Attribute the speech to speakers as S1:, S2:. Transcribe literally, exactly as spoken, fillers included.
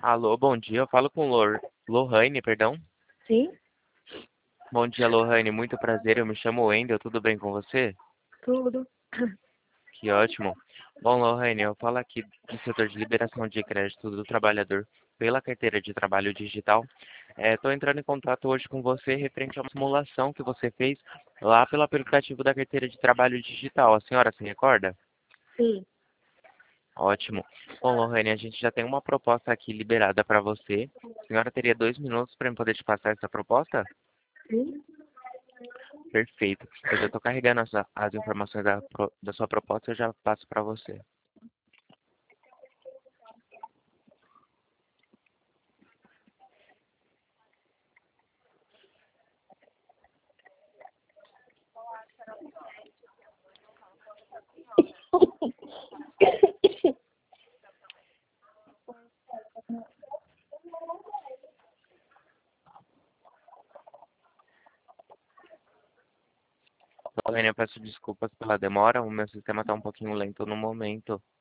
S1: Alô, bom dia. Eu falo com Lor... Lohane, perdão.
S2: Sim,
S1: Bom dia, Lohane. Muito prazer. Eu me chamo Wendel. Tudo bem com você?
S2: tudo.
S1: Que ótimo. Bom, Lohane, eu falo aqui do setor de liberação de crédito do trabalhador pela carteira de trabalho digital. Estou entrando em contato hoje com você referente a uma simulação que você fez lá pelo aplicativo da carteira de trabalho digital. A senhora se recorda?
S2: Sim,
S1: Ótimo. Bom, Lohane, a gente já tem uma proposta aqui liberada para você. A senhora teria dois minutos para poder te passar essa proposta?
S2: sim.
S1: Perfeito. Eu já estou carregando as, as informações da, pro- da sua proposta e eu já passo para você. Lorena, eu peço desculpas pela demora, o meu sistema está um pouquinho lento no momento.